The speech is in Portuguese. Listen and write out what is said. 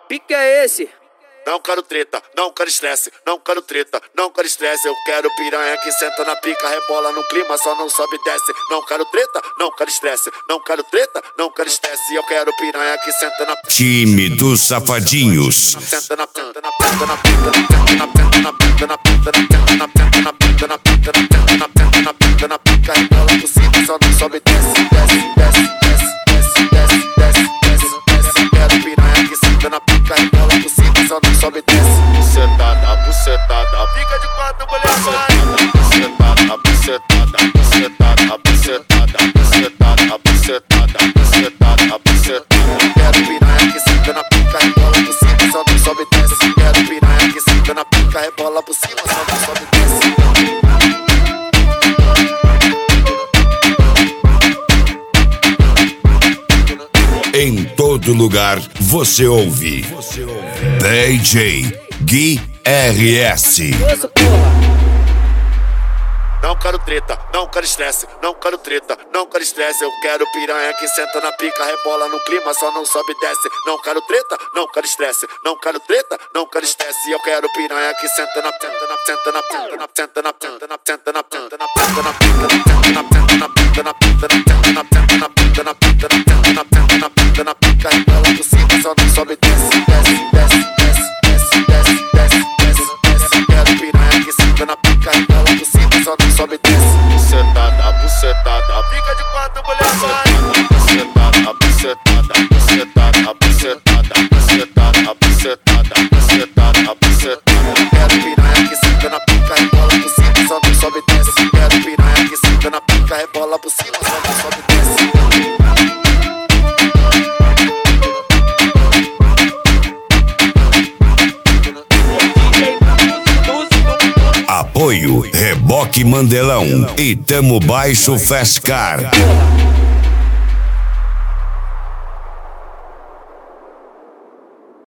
pique é esse? Não quero treta, não quero estresse, não quero treta, não quero estresse. Eu quero piranha que senta na pica, rebola no clima, só não sobe e desce. Não quero treta, não quero estresse, não quero treta, não quero estresse. Eu quero piranha que senta na pica. Time dos Safadinhos. Senta na pica, na pica, na pica, na pica, na pica, na pica, na pica, na pica, na pica, na pica, na pica, na pica, na pica, rebola por cima, só não sobe e desce, desce, desce, desce, desce, desce, desce, desce. Eu quero piranha que senta na pica, rebola por cima, só não sobe e desce. Bucetada, bucetada, fica de quatro, mulher vai. Bucetada, bucetada, bucetada, bucetada, bucetada, bucetada, bucetada, bucetada. Quero piranha que senta na pica, rebola por cima, só não sobe e desce. Quero piranha que senta na pica, rebola por cima, só não sobe e desce. Em todo lugar você ouve DJ Gui RS. Não quero treta, não quero estresse, não quero treta, não quero estresse. Eu quero piranha que senta na pica, rebola no clima, só não sobe e desce. Não quero treta, não quero estresse, não quero treta, não quero estresse. Eu quero piranha que senta na pica, senta na pica, senta na pica, senta na pica, na pica, na pica, na pica, na pica, na pica, na pica, na pica, na pica, na pica, na pica, na pica, rebola por cima, só não sobe e desce, desce, desce, desce, desce, desce, desce, desce. Quero piranha que senta na pica, rebola por cima, só não sobe e desce. Bucetada, bucetada, fica de quatro, mulher vai. Bucetada, bucetada, bucetada, bucetada, bucetada, bucetada, bucetada, bucetada. Quero piranha que senta na pica, rebola por cima, só não sobe e desce. Quero piranha que senta na pica, rebola por cima, só não sobe e desce. Apoio Reboque Mandelão e Tamo Baixo Fast Car.